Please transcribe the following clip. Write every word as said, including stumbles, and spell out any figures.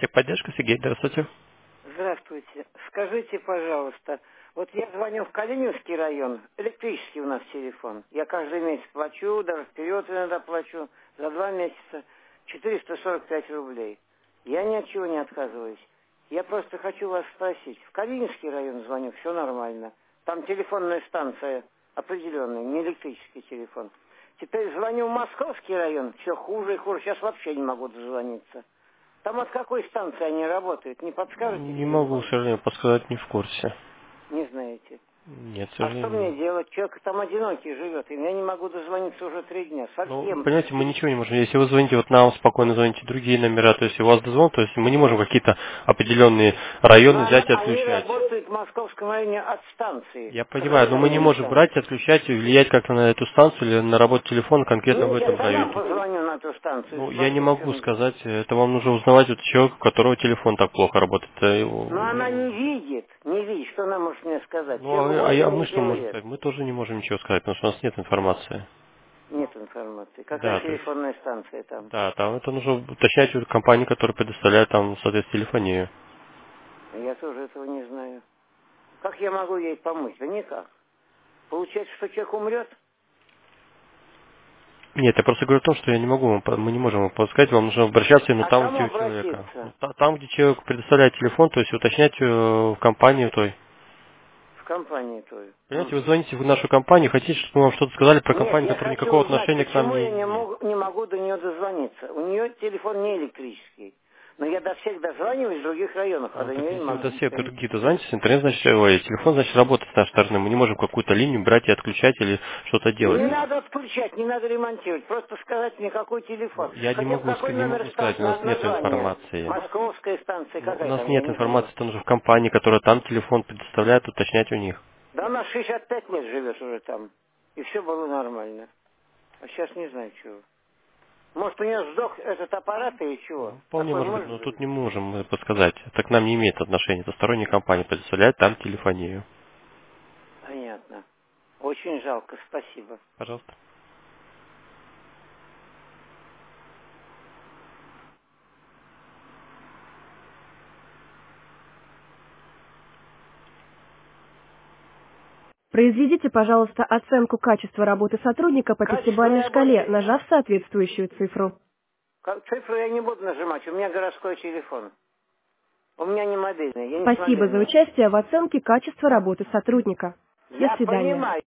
Техподдержка, Сергей, здравствуйте. Здравствуйте. Скажите, пожалуйста, вот я звоню в Калининский район, электрический у нас телефон. Я каждый месяц плачу, даже вперед иногда плачу, за два месяца четыреста сорок пять рублей. Я ни от чего не отказываюсь. Я просто хочу вас спросить. В Калининский район звоню, все нормально. Там телефонная станция определенная, не электрический телефон. Теперь звоню в Московский район, все хуже и хуже. Сейчас вообще не могу дозвониться. Там от какой станции они работают? Не подскажете Не могу, к телефон? сожалению, подсказать, не в курсе. Не знаете. Нет, к А что мне сожалению. делать? Человек там одинокий живет, и я не могу дозвониться уже три дня. Ну, Совсем. понимаете, мы ничего не можем. Если вы звоните вот нам, спокойно звоните другие номера, то есть у вас дозвон, то есть мы не можем какие-то определенные Но районы они, взять и они отключать. работают в московском районе от станции, Я к понимаю, но мы не сопредельной можем брать, станции. отключать и влиять как-то на эту станцию или на работу телефона конкретно в Нет, я этом сама районе. позвоню на эту станцию, Ну, я не спрошу, в могу чем дело. сказать, это вам нужно узнавать у человека, у которого телефон так плохо работает. Э, его- Но она Ну, не видит, не видит, что она может мне сказать. ну, Человеку а, а я- мы восемьдесят что семь можем лет. сказать? Мы тоже не можем ничего сказать, потому что у нас нет информации. Нет информации. Какая Да, то есть, телефонная станция там? да, там это нужно уточнять у компании, которая предоставляет там, соответственно, телефонию. Я тоже этого не знаю. Как я могу ей помочь? Да никак. Получается, что человек умрет? Нет, я просто говорю о том, что я не могу вам, по- мы не можем вам подсказать, вам нужно обращаться именно А там, кому где у человека. обратиться? Ну, та- Там, где человек предоставляет телефон, то есть уточнять э, в компании той. В компании той. Понимаете, вы Мгм. звоните в нашу компанию, хотите, чтобы мы вам что-то сказали про Нет, компанию, я которая хочу никакого узнать, отношения к нам почему не я не имеет. могу, не могу до нее дозвониться. У нее телефон не электрический. Но я до всех дозваниваюсь в других районах, а Ну, до так нее не если вы до могу. всех других дозвонитесь, интернет, значит, ой, телефон, значит, работает с нашей стороны. Мы не можем какую-то линию брать и отключать или что-то делать Не там. надо отключать, не надо ремонтировать. Просто сказать мне, какой телефон. Ну, я не Хотя бы могу, ска- какой не номер могу сказать, у станции, нас нет название. информации. Московская станция, Ну, у какая нас там, я нет не знаю. информации, это нужно в компании, которая там телефон предоставляет, уточнять у них. Да она шестьдесят пять лет живет уже там. И все было нормально. А сейчас не знаю чего. Может, у нее сдох этот аппарат или чего? Ну, вполне Такое может быть, может но быть? тут не можем мы подсказать. Это к нам не имеет отношения. Это сторонняя компания предоставляет там телефонию. Понятно. Очень жалко, спасибо. Пожалуйста. Произведите, пожалуйста, оценку качества работы сотрудника по Качество пятибалльной шкале, работы. нажав соответствующую цифру. Ка- Цифру я не буду нажимать, у меня городской телефон. У меня не мобильный, я не с Спасибо за мобильного. участие в оценке качества работы сотрудника. До Я свидания. понимаю.